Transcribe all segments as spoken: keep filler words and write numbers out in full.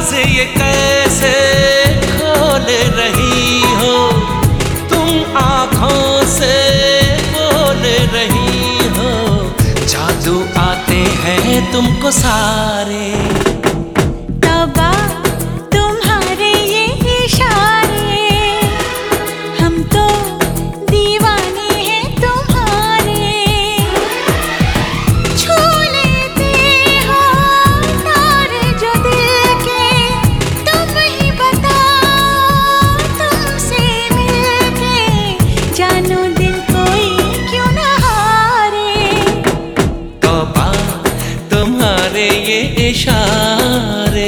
राज ये कैसे खोल रही हो तुम, आँखों से बोल रही हो। जादू आते हैं तुमको सारे, तौबा तुम्हारे ये इशारे, हम तो दीवाने हैं तुम्हारे। छू लेते हो तार जो दिल के, तुम ही बताओ तुमसे मिलके जानो दिल कोई क्यों ना हारे। तौबा तुम्हारे ये इशारे।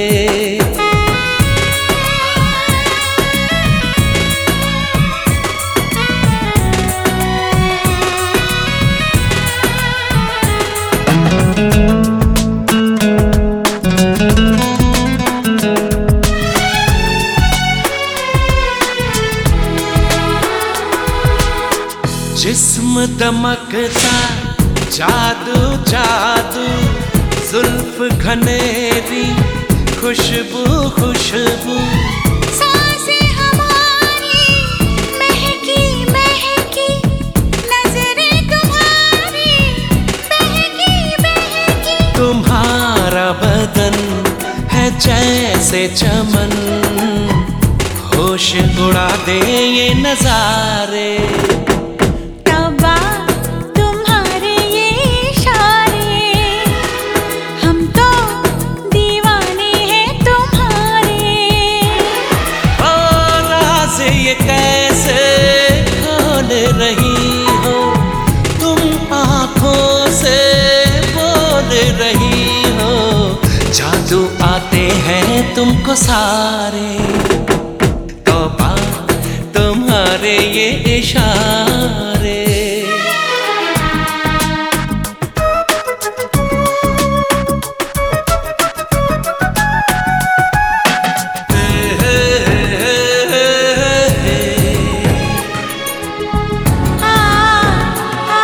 जिस्म दमकता जादू जादू, जुल्फ घनेरी खुशबू खुशबू। सांसें हमारी महकी महकी, नजरें तुम्हारी बहकी बहकी। तुम्हारा बदन है जैसे चमन, होश उड़ा दे ये नजारे। तौबा तुम्हारे ये इशारे, हम तो दीवाने हैं तुम्हारे। ओ राज ये कैसे खोल रही हो तुम, आँखों से बोल रही हो। जादू आते हैं तुमको सारे, तौबा तुम्हारे ये इशारे। आ, आ,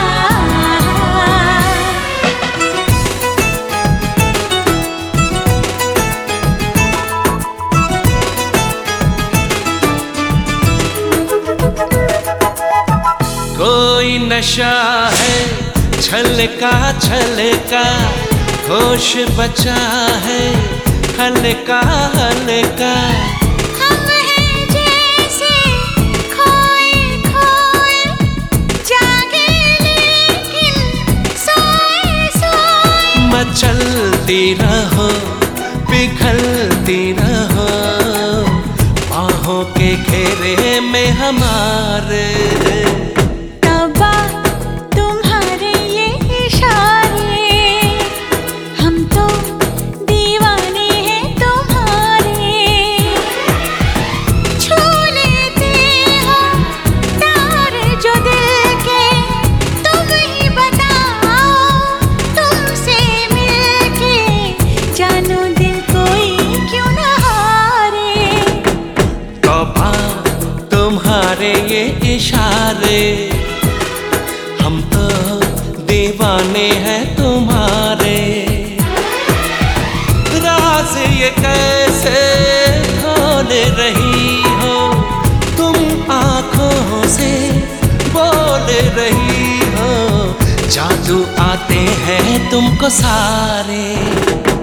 कोई नशा है छलका छलका, होश बचा है हल्का हल्का। हम हैं जैसे खोए खोए, जागे लेकिन सोए सोए। मचलती रहो पिघलती रहो, बाहों के घेरे में हमारे। तौबा तुम्हारे ये इशारे, हम तो दीवाने हैं तुम्हारे। छू लेते हो तार जो दिल के, तुम ही बताओ तुमसे मिलके जानो दिल कोई क्यों ना हारे। तौबा तुम्हारे ये इशारे, हम तो दीवाने हैं तुम्हारे। राज ये कैसे खोल रही हो तुम, आँखों से बोल रही हो। जादू आते हैं तुमको सारे।